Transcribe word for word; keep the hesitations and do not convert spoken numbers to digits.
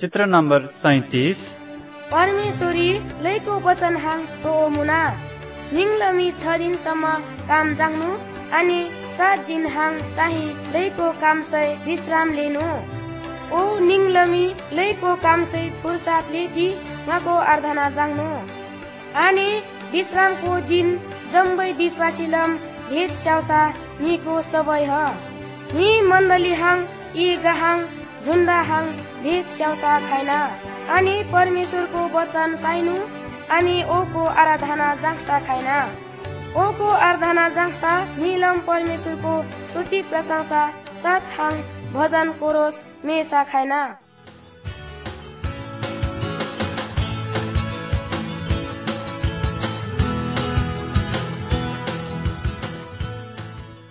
चित्र नम्बर सैतिस। परमेश्वरी लैको वचन हाङ तो मुना निङलमी छ दिनसम्म काम जाग्नु अनि सात दिन हाङ चाहिँ लैको काम सय विश्राम लिनु। ओ निङलमी लैको काम सय फुर्सादले दि उहाँको आराधना जाग्नु अनि विश्रामको दिन जम्बै विश्वासीलम भेद स्याउसा निको सबै ह नि मण्डली हाङ यी गहाङ झुन्डा हाङ भेद स्याउसा खाइना अनि परमेश्वरको वचन साइनु अनि ओको आराधना जाङ्सा खाइना। ओको आराधना जाङ्सा निलम परमेश्वरको स्तुति प्रशंसा सात हाङ भजन कोरोस मेसा खाइना।